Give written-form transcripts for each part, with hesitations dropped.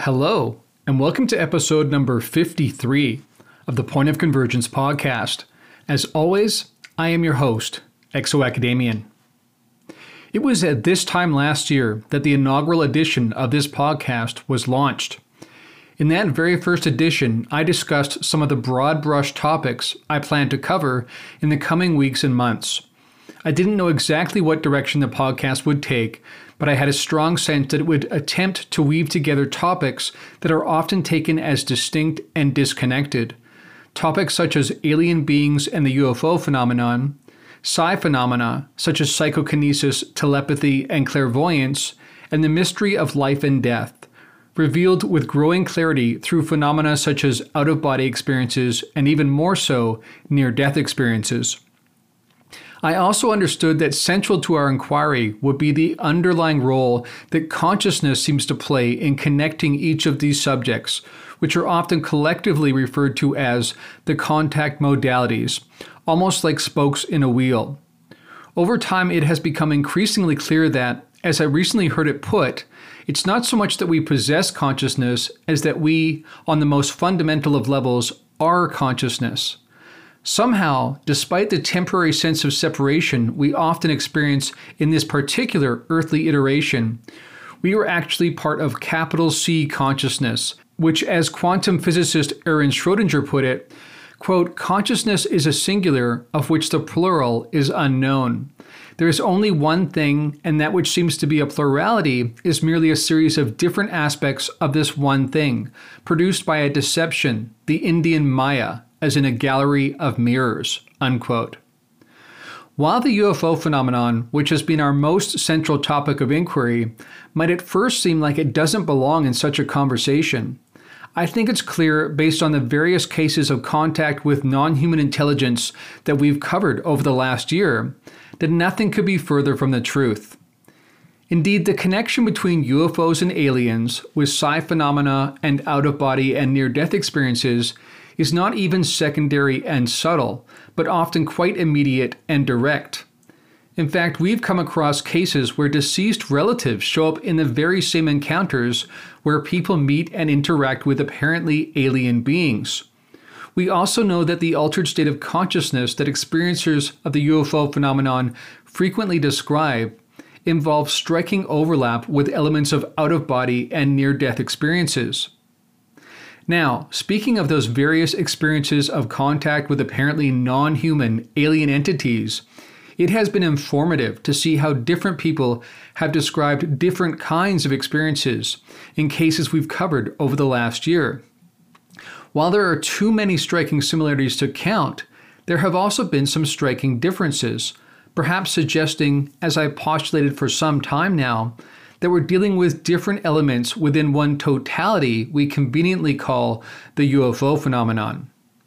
Hello, and welcome to episode number 53 of the Point of Convergence podcast. As always, I am your host, Exo-Academian. It was at this time last year that the inaugural edition of this podcast was launched. In that very first edition, I discussed some of the broad brush topics I plan to cover in the coming weeks and months. I didn't know exactly what direction the podcast would take, but I had a strong sense that it would attempt to weave together topics that are often taken as distinct and disconnected. Topics such as alien beings and the UFO phenomenon, psi phenomena such as psychokinesis, telepathy, and clairvoyance, and the mystery of life and death, revealed with growing clarity through phenomena such as out-of-body experiences and even more so, near-death experiences. I also understood that central to our inquiry would be the underlying role that consciousness seems to play in connecting each of these subjects, which are often collectively referred to as the contact modalities, almost like spokes in a wheel. Over time, it has become increasingly clear that, as I recently heard it put, it's not so much that we possess consciousness as that we, on the most fundamental of levels, are consciousness. Somehow, despite the temporary sense of separation we often experience in this particular earthly iteration, we are actually part of capital C consciousness, which, as quantum physicist Erwin Schrödinger put it, quote, consciousness is a singular of which the plural is unknown. There is only one thing, and that which seems to be a plurality is merely a series of different aspects of this one thing, produced by a deception, the Indian Maya, as in a gallery of mirrors, unquote. While the UFO phenomenon, which has been our most central topic of inquiry, might at first seem like it doesn't belong in such a conversation, I think it's clear, based on the various cases of contact with non-human intelligence that we've covered over the last year, that nothing could be further from the truth. Indeed, the connection between UFOs and aliens, with psi phenomena and out-of-body and near-death experiences, is not even secondary and subtle, but often quite immediate and direct. In fact, we've come across cases where deceased relatives show up in the very same encounters where people meet and interact with apparently alien beings. We also know that the altered state of consciousness that experiencers of the UFO phenomenon frequently describe involves striking overlap with elements of out-of-body and near-death experiences. Now, speaking of those various experiences of contact with apparently non-human alien entities, it has been informative to see how different people have described different kinds of experiences in cases we've covered over the last year. While there are too many striking similarities to count, there have also been some striking differences, perhaps suggesting, as I've postulated for some time now, that we're dealing with different elements within one totality we conveniently call the UFO phenomenon.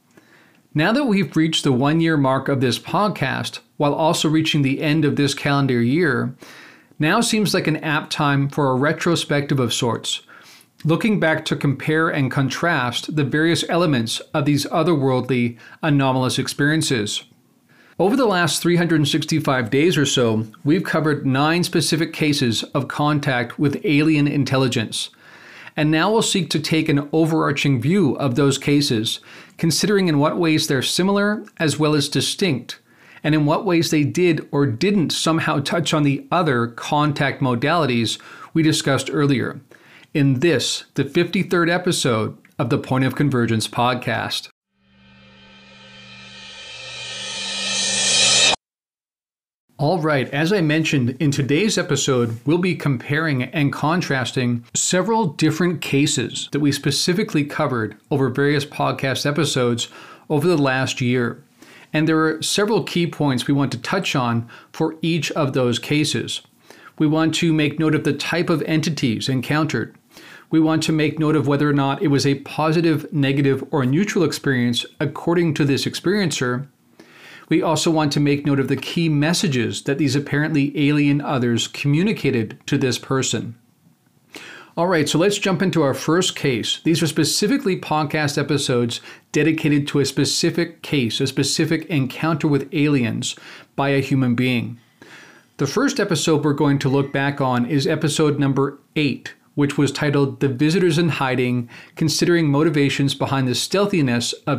Now that we've reached the 1-year mark of this podcast, while also reaching the end of this calendar year, now seems like an apt time for a retrospective of sorts, looking back to compare and contrast the various elements of these otherworldly, anomalous experiences. Over the last 365 days or so, we've covered 9 specific cases of contact with alien intelligence. And now we'll seek to take an overarching view of those cases, considering in what ways they're similar as well as distinct, and in what ways they did or didn't somehow touch on the other contact modalities we discussed earlier, in this, the 53rd episode of the Point of Convergence podcast. All right, as I mentioned, in today's episode, we'll be comparing and contrasting several different cases that we specifically covered over various podcast episodes over the last year. And there are several key points we want to touch on for each of those cases. We want to make note of the type of entities encountered. We want to make note of whether or not it was a positive, negative, or neutral experience according to this experiencer. We also want to make note of the key messages that these apparently alien others communicated to this person. All right, so let's jump into our first case. These are specifically podcast episodes dedicated to a specific case, a specific encounter with aliens by a human being. The first episode we're going to look back on is episode number 8, which was titled The Visitors in Hiding, Considering Motivations Behind the Stealthiness of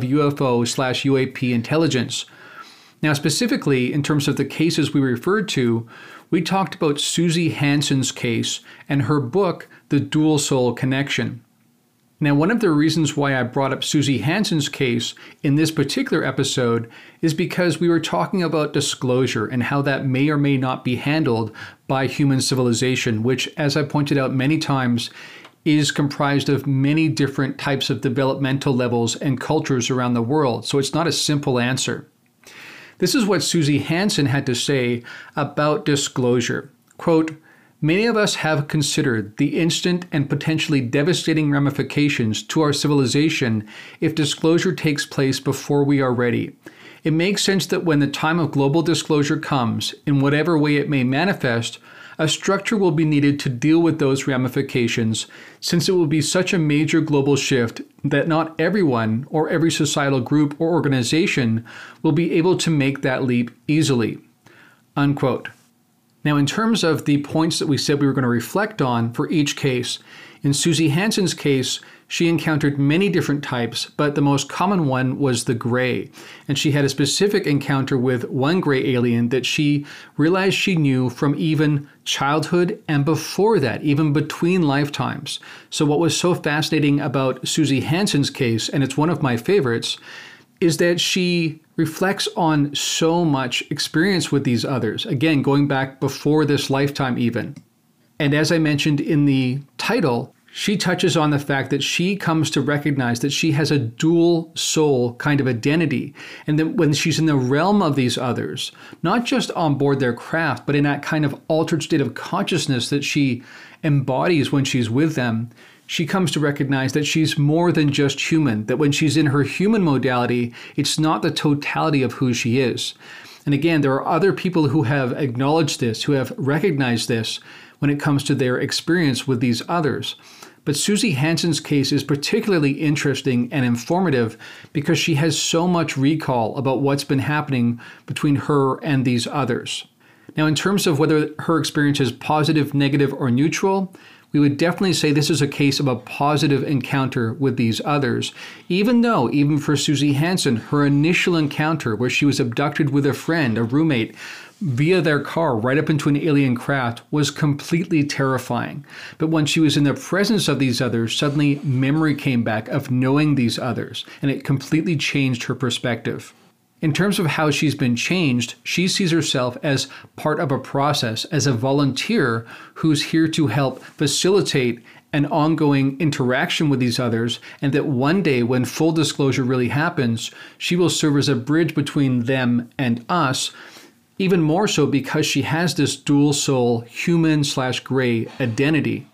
UFO/UAP Intelligence. Now, specifically, in terms of the cases we referred to, we talked about Susie Hansen's case and her book, The Dual Soul Connection. Now, one of the reasons why I brought up Susie Hansen's case in this particular episode is because we were talking about disclosure and how that may or may not be handled by human civilization, which, as I pointed out many times, is comprised of many different types of developmental levels and cultures around the world. So it's not a simple answer. This is what Susie Hansen had to say about disclosure. Quote, "Many of us have considered the instant and potentially devastating ramifications to our civilization if disclosure takes place before we are ready. It makes sense that when the time of global disclosure comes, in whatever way it may manifest, a structure will be needed to deal with those ramifications, since it will be such a major global shift that not everyone or every societal group or organization will be able to make that leap easily." Unquote. Now, in terms of the points that we said we were going to reflect on for each case, in Susie Hansen's case, she encountered many different types, but the most common one was the gray. And she had a specific encounter with one gray alien that she realized she knew from even childhood and before that, even between lifetimes. So what was so fascinating about Susie Hansen's case, and it's one of my favorites, is that she reflects on so much experience with these others, again, going back before this lifetime even. And as I mentioned in the title, she touches on the fact that she comes to recognize that she has a dual soul kind of identity. And that when she's in the realm of these others, not just on board their craft, but in that kind of altered state of consciousness that she embodies when she's with them, she comes to recognize that she's more than just human, that when she's in her human modality, it's not the totality of who she is. And again, there are other people who have acknowledged this, who have recognized this when it comes to their experience with these others. But Susie Hansen's case is particularly interesting and informative because she has so much recall about what's been happening between her and these others. Now, in terms of whether her experience is positive, negative, or neutral, we would definitely say this is a case of a positive encounter with these others, even though, even for Susie Hansen, her initial encounter where she was abducted with a friend, a roommate, via their car right up into an alien craft was completely terrifying. But when she was in the presence of these others, suddenly memory came back of knowing these others, and it completely changed her perspective. In terms of how she's been changed, she sees herself as part of a process, as a volunteer who's here to help facilitate an ongoing interaction with these others, and that one day when full disclosure really happens, she will serve as a bridge between them and us, even more so because she has this dual soul, human/gray identity.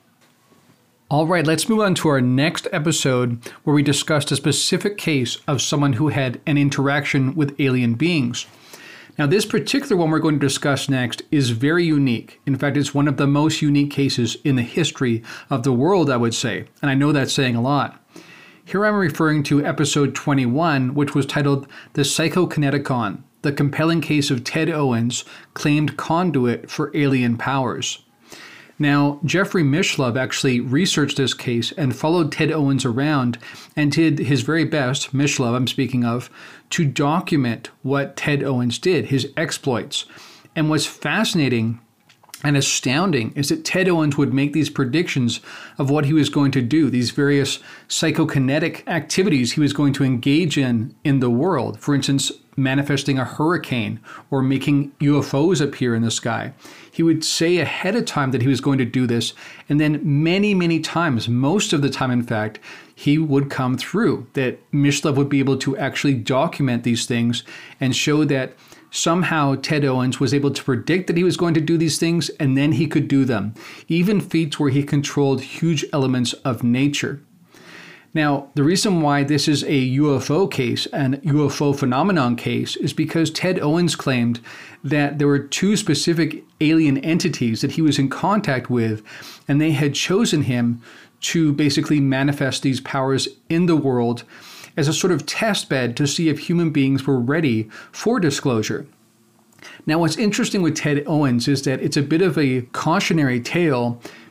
All right, let's move on to our next episode where we discussed a specific case of someone who had an interaction with alien beings. Now, this particular one we're going to discuss next is very unique. In fact, it's one of the most unique cases in the history of the world, I would say. And I know that's saying a lot. Here I'm referring to episode 21, which was titled The Psychokineticon, the compelling case of Ted Owens, claimed conduit for alien powers. Now, Jeffrey Mishlove actually researched this case and followed Ted Owens around and did his very best, Mishlove I'm speaking of, to document what Ted Owens did, his exploits. And what's fascinating and astounding is that Ted Owens would make these predictions of what he was going to do, these various psychokinetic activities he was going to engage in the world. For instance, manifesting a hurricane or making UFOs appear in the sky. He would say ahead of time that he was going to do this, and then many, many times, most of the time in fact, he would come through, that Mishlove would be able to actually document these things and show that somehow Ted Owens was able to predict that he was going to do these things, and then he could do them. Even feats where he controlled huge elements of nature. Now, the reason why this is a UFO case, an UFO phenomenon case, is because Ted Owens claimed that there were two specific alien entities that he was in contact with, and they had chosen him to basically manifest these powers in the world as a sort of test bed to see if human beings were ready for disclosure. Now, what's interesting with Ted Owens is that it's a bit of a cautionary tale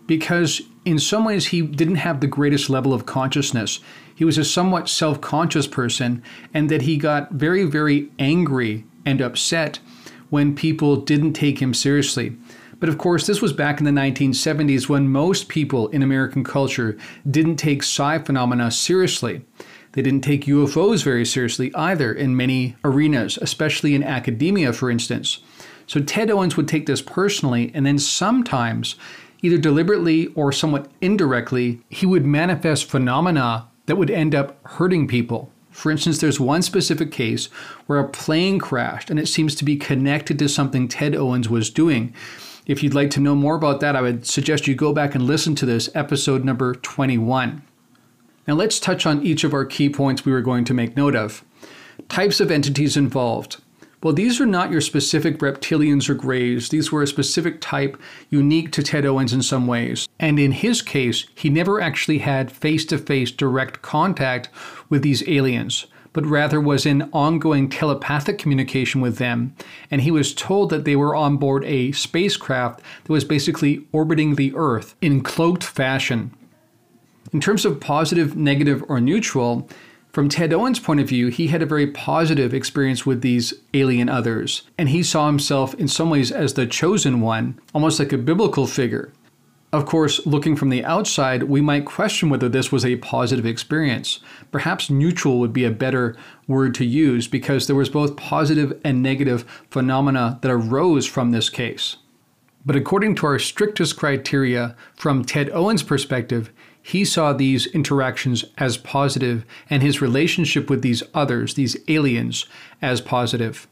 because in some ways he didn't have the greatest level of consciousness. He was a somewhat self-conscious person, and that he got very, very angry and upset when people didn't take him seriously. But of course, this was back in the 1970s when most people in American culture didn't take psi phenomena seriously. They didn't take UFOs very seriously either in many arenas, especially in academia, for instance. So Ted Owens would take this personally, and then sometimes, either deliberately or somewhat indirectly, he would manifest phenomena that would end up hurting people. For instance, there's one specific case where a plane crashed, and it seems to be connected to something Ted Owens was doing. If you'd like to know more about that, I would suggest you go back and listen to this, episode number 21. Now let's touch on each of our key points we were going to make note of. Types of entities involved. Well, these are not your specific reptilians or greys. These were a specific type unique to Ted Owens in some ways. And in his case, he never actually had face-to-face direct contact with these aliens, but rather was in ongoing telepathic communication with them. And he was told that they were on board a spacecraft that was basically orbiting the Earth in cloaked fashion. In terms of positive, negative, or neutral, from Ted Owens' point of view, he had a very positive experience with these alien others, and he saw himself in some ways as the chosen one, almost like a biblical figure. Of course, looking from the outside, we might question whether this was a positive experience. Perhaps neutral would be a better word to use, because there was both positive and negative phenomena that arose from this case. But according to our strictest criteria, from Ted Owens' perspective, he saw these interactions as positive and his relationship with these others, these aliens, as positive.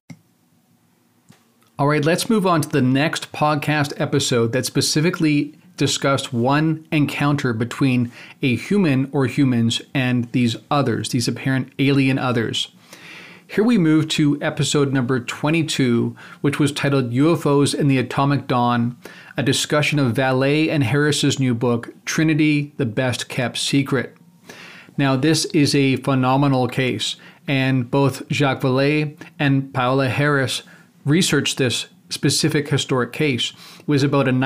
All right, let's move on to the next podcast episode that specifically discussed one encounter between a human or humans and these others, these apparent alien others. Here we move to episode number 22, which was titled UFOs and the Atomic Dawn, a discussion of Vallée and Harris's new book, Trinity, the Best Kept Secret. Now, this is a phenomenal case, and both Jacques Vallée and Paola Harris researched this specific historic case. It was about a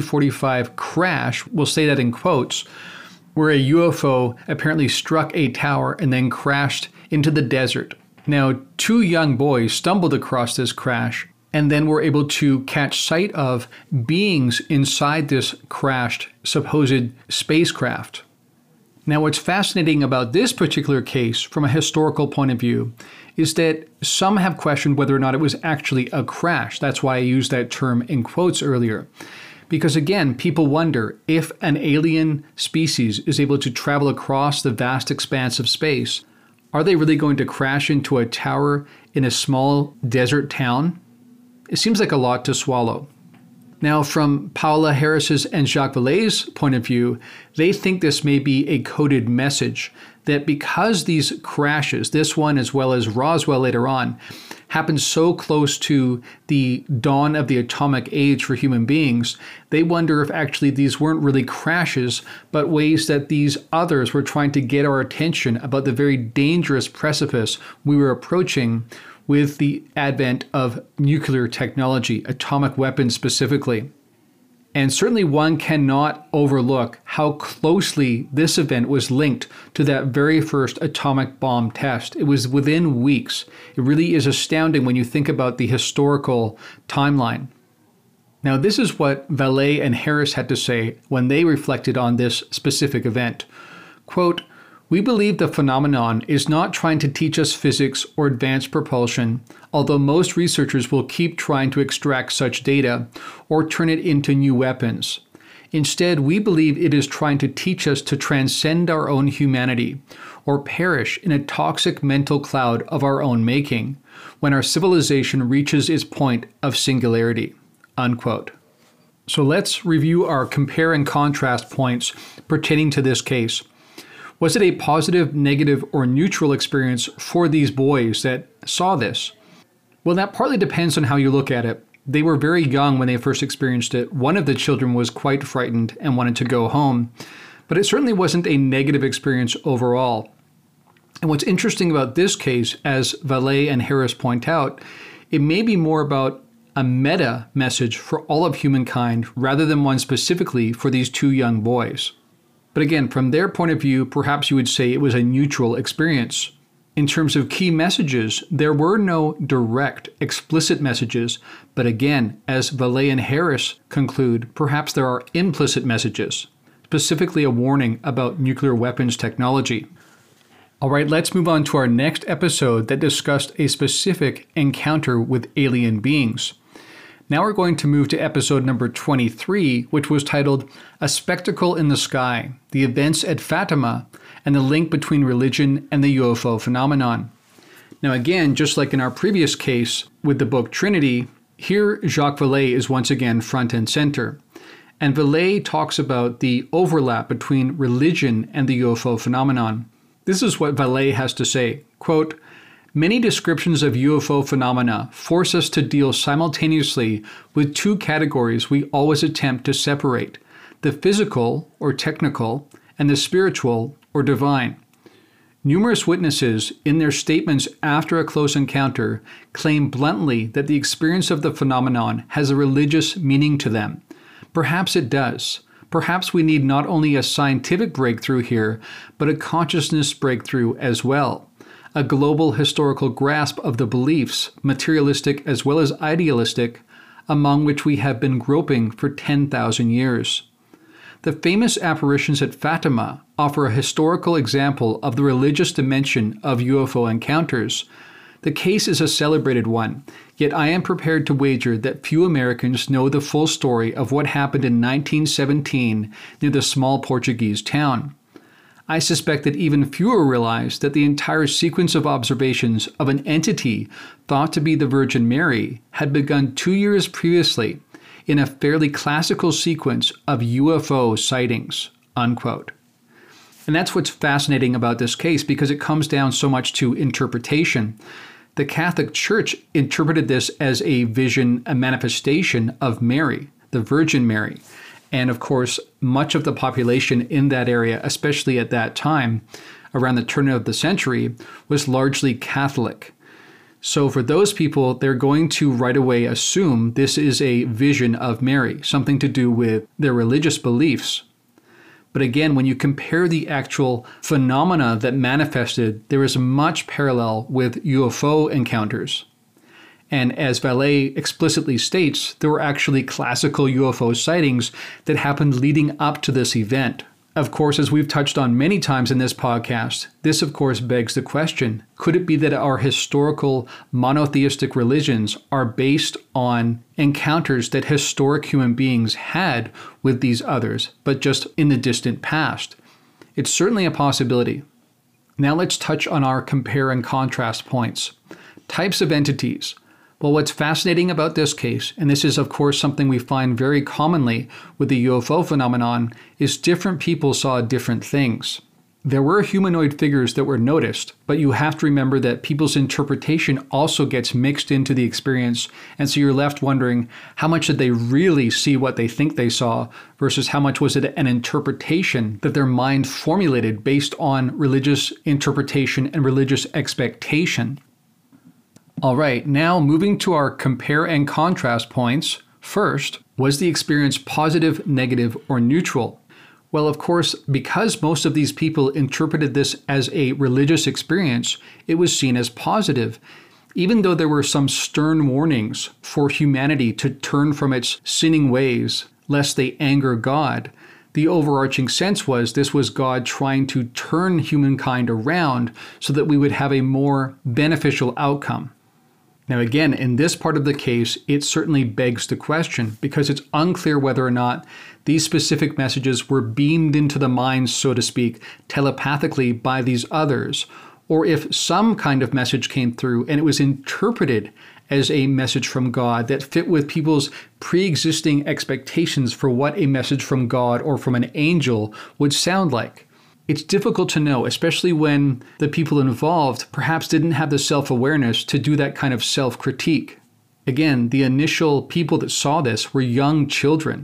1945 crash, we'll say that in quotes, where a UFO apparently struck a tower and then crashed into the desert. Now, two young boys stumbled across this crash and then were able to catch sight of beings inside this crashed supposed spacecraft. Now, what's fascinating about this particular case from a historical point of view is that some have questioned whether or not it was actually a crash. That's why I used that term in quotes earlier. Because again, people wonder if an alien species is able to travel across the vast expanse of space, are they really going to crash into a tower in a small desert town? It seems like a lot to swallow. Now, from Paola Harris's and Jacques Vallée's point of view, they think this may be a coded message that because these crashes, this one as well as Roswell later on, happened so close to the dawn of the atomic age for human beings, they wonder if actually these weren't really crashes, but ways that these others were trying to get our attention about the very dangerous precipice we were approaching with the advent of nuclear technology, atomic weapons specifically. And certainly one cannot overlook how closely this event was linked to that very first atomic bomb test. It was within weeks. It really is astounding when you think about the historical timeline. Now, this is what Vallée and Harris had to say when they reflected on this specific event. Quote, "We believe the phenomenon is not trying to teach us physics or advanced propulsion, although most researchers will keep trying to extract such data or turn it into new weapons. Instead, we believe it is trying to teach us to transcend our own humanity or perish in a toxic mental cloud of our own making when our civilization reaches its point of singularity." Unquote. So let's review our compare and contrast points pertaining to this case. Was it a positive, negative, or neutral experience for these boys that saw this? Well, that partly depends on how you look at it. They were very young when they first experienced it. One of the children was quite frightened and wanted to go home, but it certainly wasn't a negative experience overall. And what's interesting about this case, as Vallée and Harris point out, it may be more about a meta message for all of humankind rather than one specifically for these two young boys. But again, from their point of view, perhaps you would say it was a neutral experience. In terms of key messages, there were no direct, explicit messages, but again, as Vallée and Harris conclude, perhaps there are implicit messages, specifically a warning about nuclear weapons technology. All right, let's move on to our next episode that discussed a specific encounter with alien beings. Now we're going to move to episode number 23, which was titled A Spectacle in the Sky, the Events at Fatima, and the Link Between Religion and the UFO Phenomenon. Now again, just like in our previous case with the book Trinity, here Jacques Vallée is once again front and center. And Vallée talks about the overlap between religion and the UFO phenomenon. This is what Vallée has to say, quote, "Many descriptions of UFO phenomena force us to deal simultaneously with two categories we always attempt to separate, the physical or technical and the spiritual or divine. Numerous witnesses, in their statements after a close encounter, claim bluntly that the experience of the phenomenon has a religious meaning to them. Perhaps it does. Perhaps we need not only a scientific breakthrough here, but a consciousness breakthrough as well. A global historical grasp of the beliefs, materialistic as well as idealistic, among which we have been groping for 10,000 years. The famous apparitions at Fatima offer a historical example of the religious dimension of UFO encounters. The case is a celebrated one, yet I am prepared to wager that few Americans know the full story of what happened in 1917 near the small Portuguese town. I suspect that even fewer realize that the entire sequence of observations of an entity thought to be the Virgin Mary had begun 2 years previously in a fairly classical sequence of UFO sightings," unquote. And that's what's fascinating about this case, because it comes down so much to interpretation. The Catholic Church interpreted this as a vision, a manifestation of Mary, the Virgin Mary. And of course, much of the population in that area, especially at that time, around the turn of the century, was largely Catholic. So for those people, they're going to right away assume this is a vision of Mary, something to do with their religious beliefs. But again, when you compare the actual phenomena that manifested, there is much parallel with UFO encounters. And as Vallée explicitly states, there were actually classical UFO sightings that happened leading up to this event. Of course, as we've touched on many times in this podcast, this of course begs the question, could it be that our historical monotheistic religions are based on encounters that historic human beings had with these others, but just in the distant past? It's certainly a possibility. Now let's touch on our compare and contrast points. Types of entities. Well, what's fascinating about this case, and this is of course something we find very commonly with the UFO phenomenon, is different people saw different things. There were humanoid figures that were noticed, but you have to remember that people's interpretation also gets mixed into the experience, and so you're left wondering how much did they really see what they think they saw versus how much was it an interpretation that their mind formulated based on religious interpretation and religious expectation. All right, now moving to our compare and contrast points. First, was the experience positive, negative, or neutral? Well, of course, because most of these people interpreted this as a religious experience, it was seen as positive, even though there were some stern warnings for humanity to turn from its sinning ways, lest they anger God. The overarching sense was this was God trying to turn humankind around so that we would have a more beneficial outcome. Now again, in this part of the case, it certainly begs the question, because it's unclear whether or not these specific messages were beamed into the minds, so to speak, telepathically by these others, or if some kind of message came through and it was interpreted as a message from God that fit with people's pre-existing expectations for what a message from God or from an angel would sound like. It's difficult to know, especially when the people involved perhaps didn't have the self-awareness to do that kind of self-critique. Again, the initial people that saw this were young children.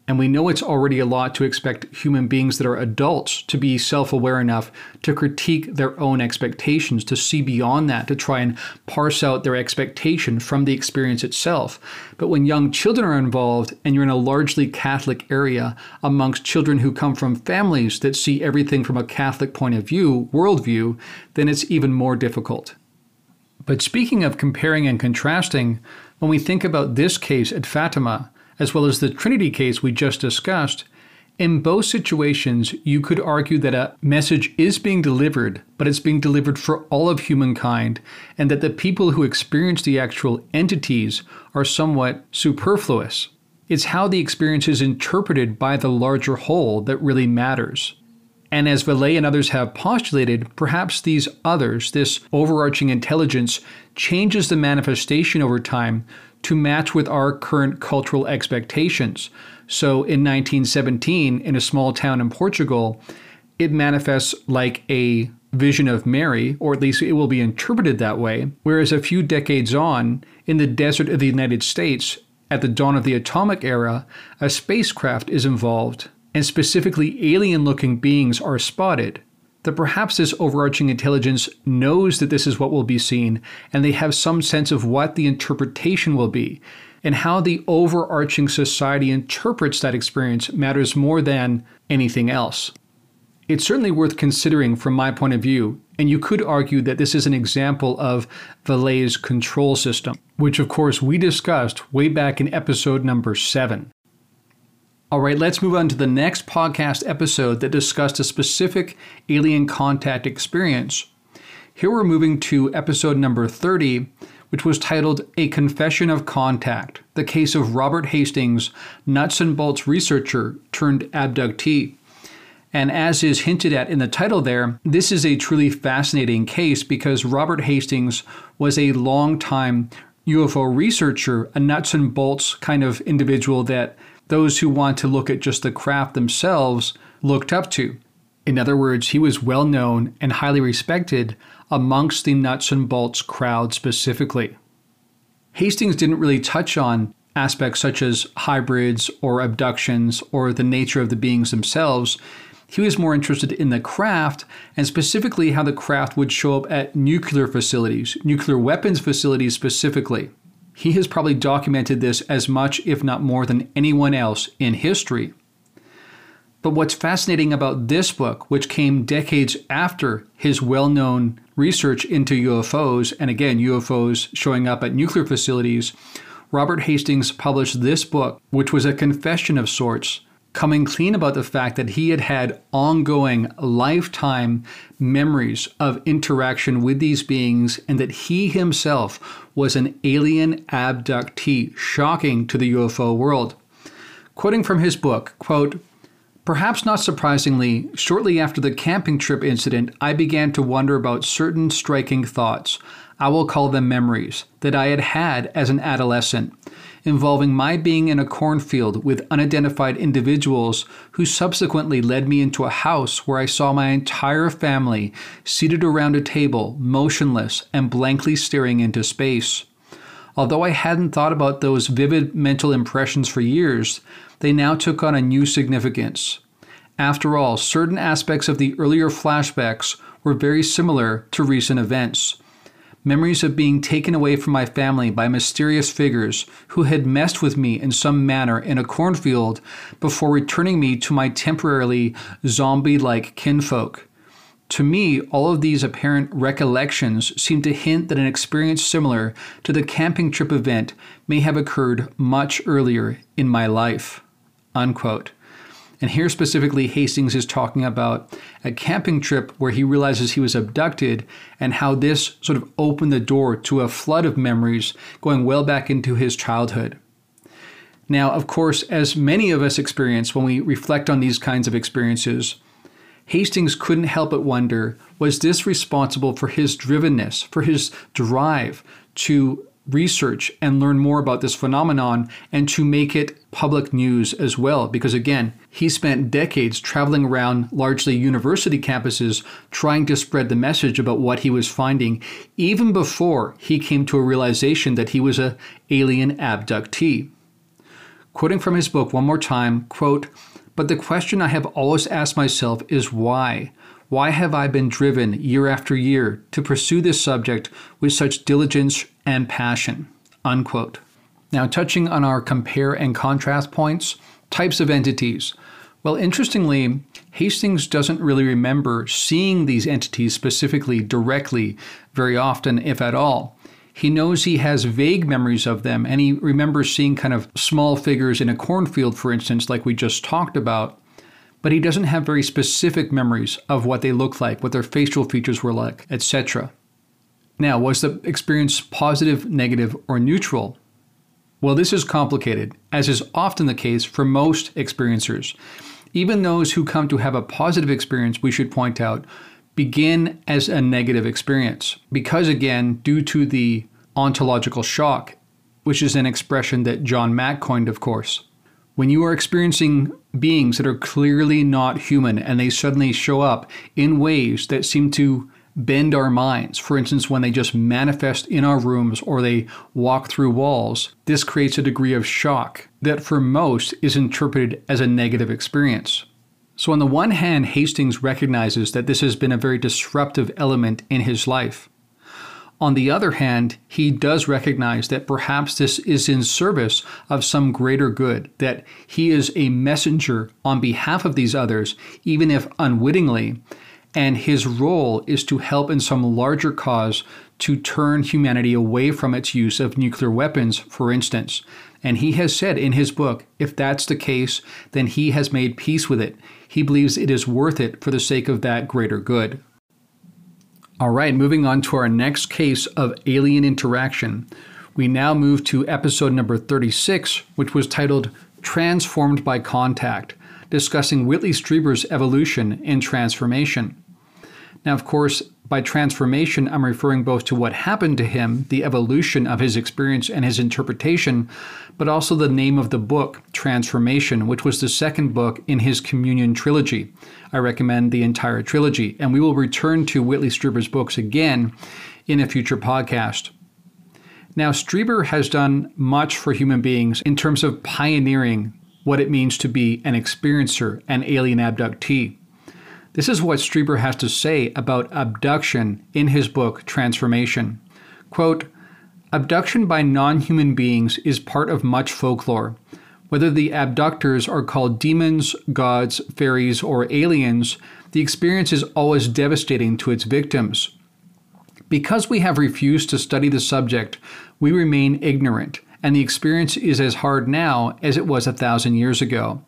And we know it's already a lot to expect human beings that are adults to be self-aware enough to critique their own expectations, to see beyond that, to try and parse out their expectation from the experience itself. But when young children are involved and you're in a largely Catholic area amongst children who come from families that see everything from a Catholic point of view, worldview, then it's even more difficult. But speaking of comparing and contrasting, when we think about this case at Fatima, as well as the Trinity case we just discussed, in both situations, you could argue that a message is being delivered, but it's being delivered for all of humankind, and that the people who experience the actual entities are somewhat superfluous. It's how the experience is interpreted by the larger whole that really matters. And as Vallée and others have postulated, perhaps these others, this overarching intelligence, changes the manifestation over time to match with our current cultural expectations. So in 1917, in a small town in Portugal, it manifests like a vision of Mary, or at least it will be interpreted that way, whereas a few decades on, in the desert of the United States, at the dawn of the atomic era, a spacecraft is involved, and specifically alien-looking beings are spotted. That perhaps this overarching intelligence knows that this is what will be seen, and they have some sense of what the interpretation will be, and how the overarching society interprets that experience matters more than anything else. It's certainly worth considering from my point of view, and you could argue that this is an example of Vallée's control system, which of course we discussed way back in episode number 7. All right, let's move on to the next podcast episode that discussed a specific alien contact experience. Here we're moving to episode number 30, which was titled A Confession of Contact, the case of Robert Hastings, nuts and bolts researcher turned abductee. And as is hinted at in the title there, this is a truly fascinating case because Robert Hastings was a long-time UFO researcher, a nuts and bolts kind of individual that those who want to look at just the craft themselves looked up to. In other words, he was well known and highly respected amongst the nuts and bolts crowd specifically. Hastings didn't really touch on aspects such as hybrids or abductions or the nature of the beings themselves. He was more interested in the craft and specifically how the craft would show up at nuclear facilities, nuclear weapons facilities specifically. He has probably documented this as much, if not more, than anyone else in history. But what's fascinating about this book, which came decades after his well-known research into UFOs, and again, UFOs showing up at nuclear facilities, Robert Hastings published this book, which was a confession of sorts, coming clean about the fact that he had had ongoing lifetime memories of interaction with these beings and that he himself was an alien abductee, shocking to the UFO world. Quoting from his book, quote, "Perhaps not surprisingly, shortly after the camping trip incident, I began to wonder about certain striking thoughts, I will call them memories, that I had had as an adolescent, involving my being in a cornfield with unidentified individuals who subsequently led me into a house where I saw my entire family seated around a table, motionless and blankly staring into space. Although I hadn't thought about those vivid mental impressions for years, they now took on a new significance. After all, certain aspects of the earlier flashbacks were very similar to recent events. Memories of being taken away from my family by mysterious figures who had messed with me in some manner in a cornfield before returning me to my temporarily zombie-like kinfolk. To me, all of these apparent recollections seem to hint that an experience similar to the camping trip event may have occurred much earlier in my life." Unquote. And here specifically, Hastings is talking about a camping trip where he realizes he was abducted and how this sort of opened the door to a flood of memories going well back into his childhood. Now, of course, as many of us experience when we reflect on these kinds of experiences, Hastings couldn't help but wonder, was this responsible for his drivenness, for his drive to research and learn more about this phenomenon and to make it public news as well? Because again, he spent decades traveling around largely university campuses trying to spread the message about what he was finding, even before he came to a realization that he was an alien abductee. Quoting from his book one more time, quote, "But the question I have always asked myself is why? Why have I been driven year after year to pursue this subject with such diligence and passion?" Unquote. Now, touching on our compare and contrast points, types of entities. Well, interestingly, Hastings doesn't really remember seeing these entities specifically directly very often, if at all. He knows he has vague memories of them, and he remembers seeing kind of small figures in a cornfield, for instance, like we just talked about. But he doesn't have very specific memories of what they looked like, what their facial features were like, etc. Now, was the experience positive, negative, or neutral? Well, this is complicated, as is often the case for most experiencers. Even those who come to have a positive experience, we should point out, begin as a negative experience. Because again, due to the ontological shock, which is an expression that John Mack coined, of course. When you are experiencing beings that are clearly not human and they suddenly show up in ways that seem to bend our minds, for instance, when they just manifest in our rooms or they walk through walls, this creates a degree of shock that for most is interpreted as a negative experience. So on the one hand, Hastings recognizes that this has been a very disruptive element in his life. On the other hand, he does recognize that perhaps this is in service of some greater good, that he is a messenger on behalf of these others, even if unwittingly, and his role is to help in some larger cause to turn humanity away from its use of nuclear weapons, for instance. And he has said in his book, if that's the case, then he has made peace with it. He believes it is worth it for the sake of that greater good. All right, moving on to our next case of alien interaction. We now move to episode number 36, which was titled Transformed by Contact, discussing Whitley Strieber's evolution and transformation. Now, of course, by transformation, I'm referring both to what happened to him, the evolution of his experience and his interpretation, but also the name of the book, Transformation, which was the second book in his Communion trilogy. I recommend the entire trilogy, and we will return to Whitley Strieber's books again in a future podcast. Now, Strieber has done much for human beings in terms of pioneering what it means to be an experiencer, an alien abductee. This is what Strieber has to say about abduction in his book, Transformation. Quote, "Abduction by non-human beings is part of much folklore. Whether the abductors are called demons, gods, fairies, or aliens, the experience is always devastating to its victims. Because we have refused to study the subject, we remain ignorant, and the experience is as hard now as it was 1,000 years ago.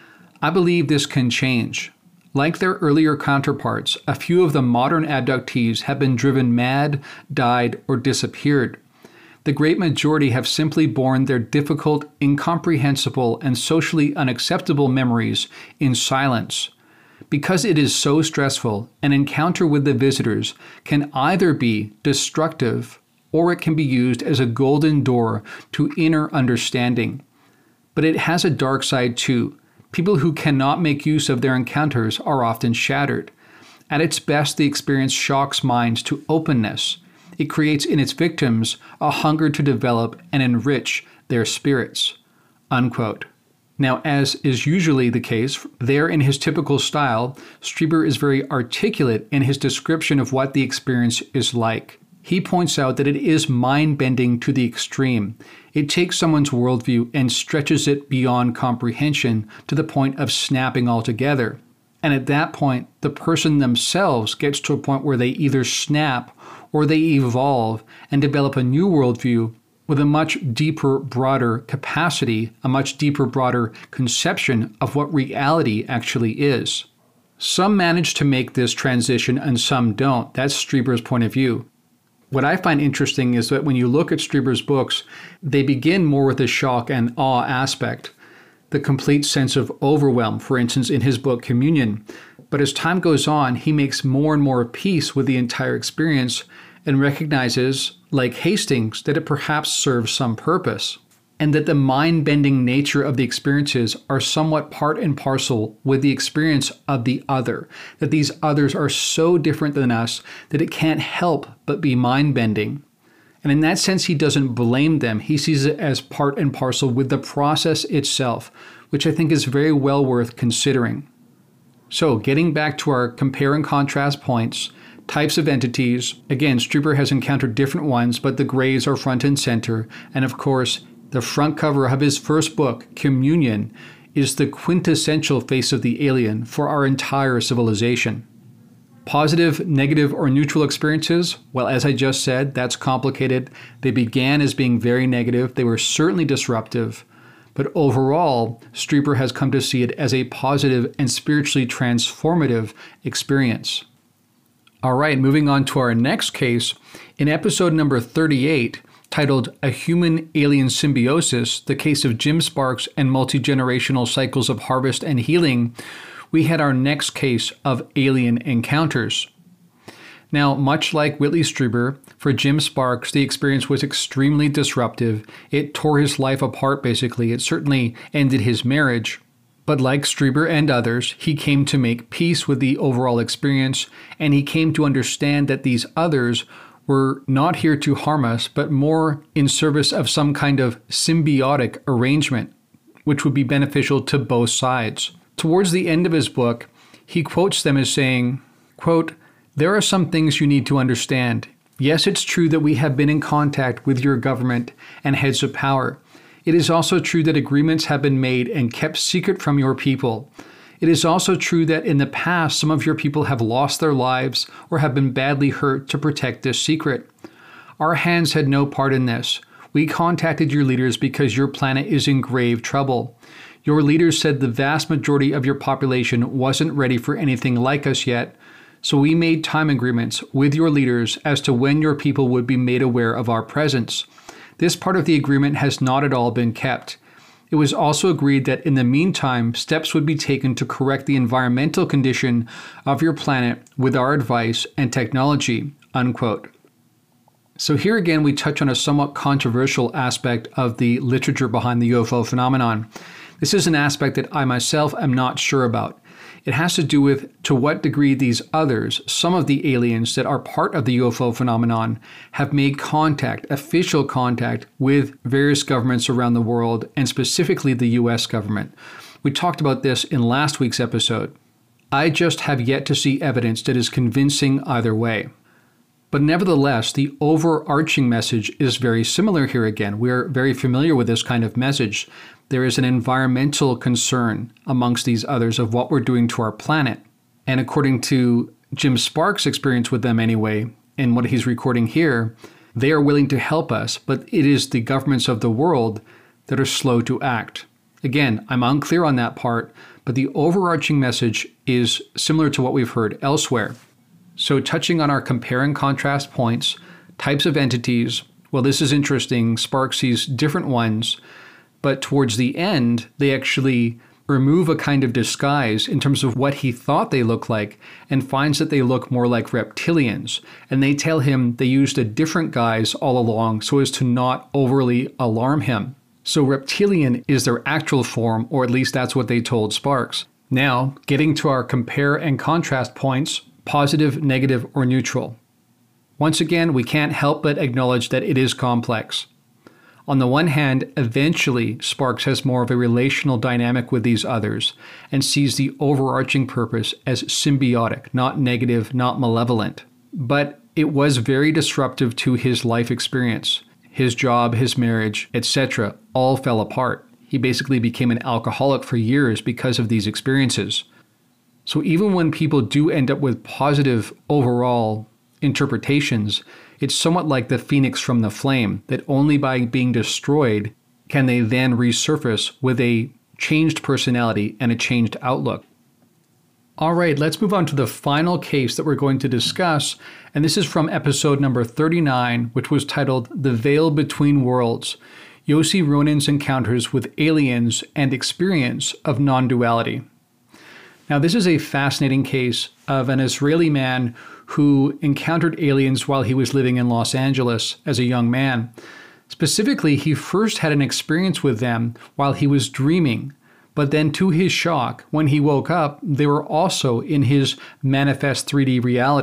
I believe this can change. Like their earlier counterparts, a few of the modern abductees have been driven mad, died, or disappeared. The great majority have simply borne their difficult, incomprehensible, and socially unacceptable memories in silence. Because it is so stressful, an encounter with the visitors can either be destructive or it can be used as a golden door to inner understanding. But it has a dark side too. People who cannot make use of their encounters are often shattered. At its best, the experience shocks minds to openness. It creates in its victims a hunger to develop and enrich their spirits." Unquote. Now, as is usually the case, there in his typical style, Strieber is very articulate in his description of what the experience is like. He points out that it is mind-bending to the extreme. It takes someone's worldview and stretches it beyond comprehension to the point of snapping altogether. And at that point, the person themselves gets to a point where they either snap or they evolve and develop a new worldview with a much deeper, broader capacity, a much deeper, broader conception of what reality actually is. Some manage to make this transition and some don't. That's Strieber's point of view. What I find interesting is that when you look at Strieber's books, they begin more with the shock and awe aspect, the complete sense of overwhelm, for instance, in his book Communion. But as time goes on, he makes more and more peace with the entire experience and recognizes, like Hastings, that it perhaps serves some purpose, and that the mind-bending nature of the experiences are somewhat part and parcel with the experience of the other, that these others are so different than us that it can't help but be mind-bending. And in that sense, he doesn't blame them. He sees it as part and parcel with the process itself, which I think is very well worth considering. So getting back to our compare and contrast points, types of entities, again, Strieber has encountered different ones, but the grays are front and center. And of course, the front cover of his first book, Communion, is the quintessential face of the alien for our entire civilization. Positive, negative, or neutral experiences? Well, as I just said, that's complicated. They began as being very negative. They were certainly disruptive. But overall, Strieber has come to see it as a positive and spiritually transformative experience. All right, moving on to our next case. In episode number 38, titled A Human-Alien Symbiosis, the case of Jim Sparks and multi-generational cycles of harvest and healing, we had our next case of alien encounters. Now, much like Whitley Strieber, for Jim Sparks, the experience was extremely disruptive. It tore his life apart, basically. It certainly ended his marriage. But like Strieber and others, he came to make peace with the overall experience, and he came to understand that these others were not here to harm us, but more in service of some kind of symbiotic arrangement, which would be beneficial to both sides. Towards the end of his book, he quotes them as saying, quote, "There are some things you need to understand. Yes, it's true that we have been in contact with your government and heads of power. It is also true that agreements have been made and kept secret from your people. It is also true that in the past, some of your people have lost their lives or have been badly hurt to protect this secret. Our hands had no part in this. We contacted your leaders because your planet is in grave trouble. Your leaders said the vast majority of your population wasn't ready for anything like us yet, so we made time agreements with your leaders as to when your people would be made aware of our presence. This part of the agreement has not at all been kept. It was also agreed that in the meantime, steps would be taken to correct the environmental condition of your planet with our advice and technology," unquote. So here again, we touch on a somewhat controversial aspect of the literature behind the UFO phenomenon. This is an aspect that I myself am not sure about. It has to do with to what degree these others, some of the aliens that are part of the UFO phenomenon, have made contact, official contact, with various governments around the world, and specifically the US government. We talked about this in last week's episode. I just have yet to see evidence that is convincing either way. But nevertheless, the overarching message is very similar here again. We're very familiar with this kind of message. There is an environmental concern amongst these others of what we're doing to our planet. And according to Jim Sparks' experience with them anyway, and what he's recording here, they are willing to help us, but it is the governments of the world that are slow to act. Again, I'm unclear on that part, but the overarching message is similar to what we've heard elsewhere. So touching on our compare and contrast points, types of entities, well, this is interesting. Sparks sees different ones, but towards the end, they actually remove a kind of disguise in terms of what he thought they looked like and finds that they look more like reptilians. And they tell him they used a different guise all along so as to not overly alarm him. So reptilian is their actual form, or at least that's what they told Sparks. Now, getting to our compare and contrast points, positive, negative, or neutral. Once again, we can't help but acknowledge that it is complex. On the one hand, eventually Sparks has more of a relational dynamic with these others and sees the overarching purpose as symbiotic, not negative, not malevolent. But it was very disruptive to his life experience. His job, his marriage, etc. all fell apart. He basically became an alcoholic for years because of these experiences. So even when people do end up with positive overall interpretations, it's somewhat like the phoenix from the flame, that only by being destroyed can they then resurface with a changed personality and a changed outlook. All right, let's move on to the final case that we're going to discuss, and this is from episode number 39, which was titled The Veil Between Worlds, Yossi Ronin's Encounters with Aliens and Experience of Non-Duality. Now, this is a fascinating case of an Israeli man who encountered aliens while he was living in Los Angeles as a young man. Specifically, he first had an experience with them while he was dreaming, but then to his shock, when he woke up, they were also in his manifest 3D reality.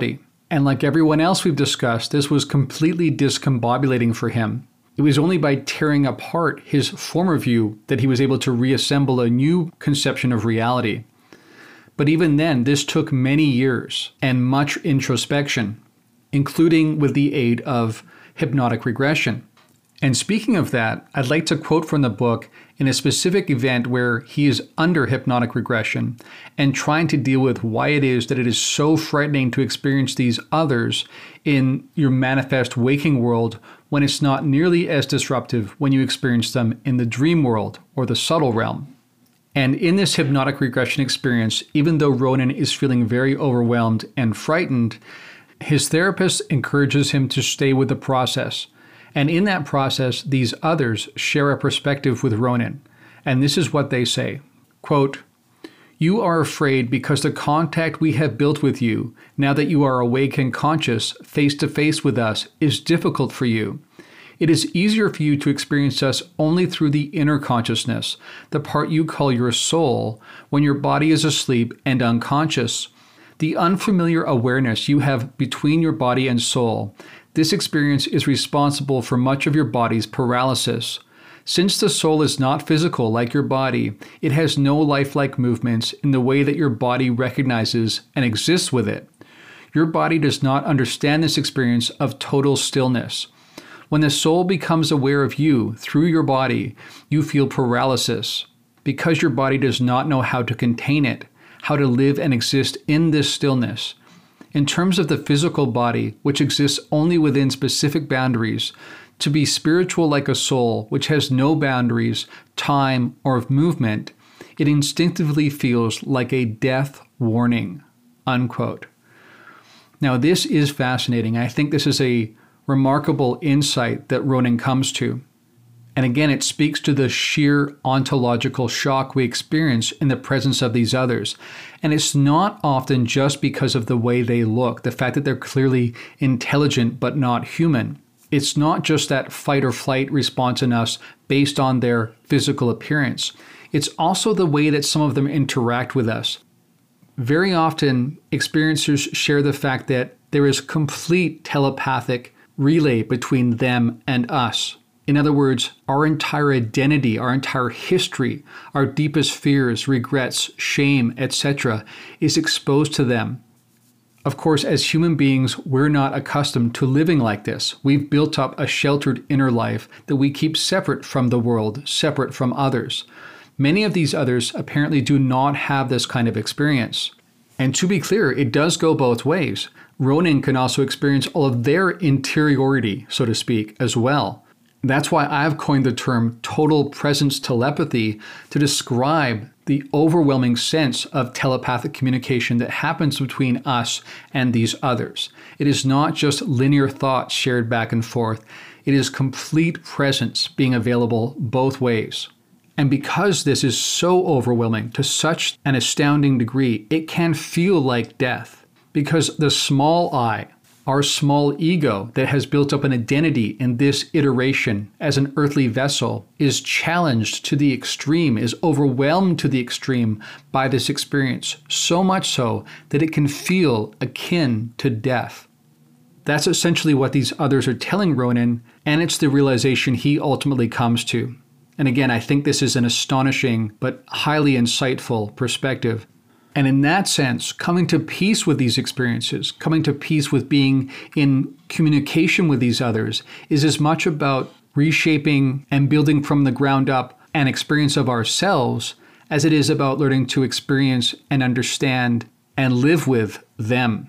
And like everyone else we've discussed, this was completely discombobulating for him. It was only by tearing apart his former view that he was able to reassemble a new conception of reality. But even then, this took many years and much introspection, including with the aid of hypnotic regression. And speaking of that, I'd like to quote from the book in a specific event where he is under hypnotic regression and trying to deal with why it is that it is so frightening to experience these others in your manifest waking world when it's not nearly as disruptive when you experience them in the dream world or the subtle realm. And in this hypnotic regression experience, even though Ronan is feeling very overwhelmed and frightened, his therapist encourages him to stay with the process. And in that process, these others share a perspective with Ronan. And this is what they say, quote, "You are afraid because the contact we have built with you, now that you are awake and conscious, face to face with us, is difficult for you. It is easier for you to experience us only through the inner consciousness, the part you call your soul, when your body is asleep and unconscious. The unfamiliar awareness you have between your body and soul, this experience is responsible for much of your body's paralysis. Since the soul is not physical like your body, it has no lifelike movements in the way that your body recognizes and exists with it. Your body does not understand this experience of total stillness. When the soul becomes aware of you through your body, you feel paralysis because your body does not know how to contain it, how to live and exist in this stillness. In terms of the physical body, which exists only within specific boundaries, to be spiritual like a soul, which has no boundaries, time, or movement, it instinctively feels like a death warning," unquote. Now, this is fascinating. I think this is a remarkable insight that Ronan comes to. And again, it speaks to the sheer ontological shock we experience in the presence of these others. And it's not often just because of the way they look, the fact that they're clearly intelligent but not human. It's not just that fight or flight response in us based on their physical appearance. It's also the way that some of them interact with us. Very often, experiencers share the fact that there is complete telepathic relay between them and us. In other words, our entire identity, our entire history, our deepest fears, regrets, shame, etc., is exposed to them. Of course, as human beings, we're not accustomed to living like this. We've built up a sheltered inner life that we keep separate from the world, separate from others. Many of these others apparently do not have this kind of experience. And to be clear, it does go both ways. Ronan can also experience all of their interiority, so to speak, as well. That's why I've coined the term total presence telepathy to describe the overwhelming sense of telepathic communication that happens between us and these others. It is not just linear thoughts shared back and forth. It is complete presence being available both ways. And because this is so overwhelming to such an astounding degree, it can feel like death. Because the small I, our small ego that has built up an identity in this iteration as an earthly vessel, is challenged to the extreme, is overwhelmed to the extreme by this experience, so much so that it can feel akin to death. That's essentially what these others are telling Ronan, and it's the realization he ultimately comes to. And again, I think this is an astonishing but highly insightful perspective. And in that sense, coming to peace with these experiences, coming to peace with being in communication with these others, is as much about reshaping and building from the ground up an experience of ourselves as it is about learning to experience and understand and live with them.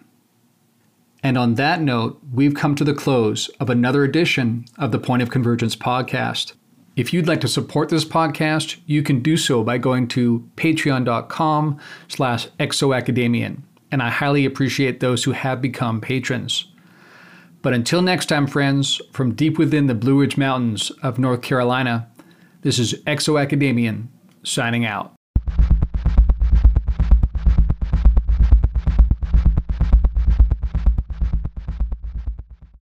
And on that note, we've come to the close of another edition of the Point of Convergence podcast. If you'd like to support this podcast, you can do so by going to patreon.com/exoacademian. And I highly appreciate those who have become patrons. But until next time, friends, from deep within the Blue Ridge Mountains of North Carolina, this is Exo Academian signing out.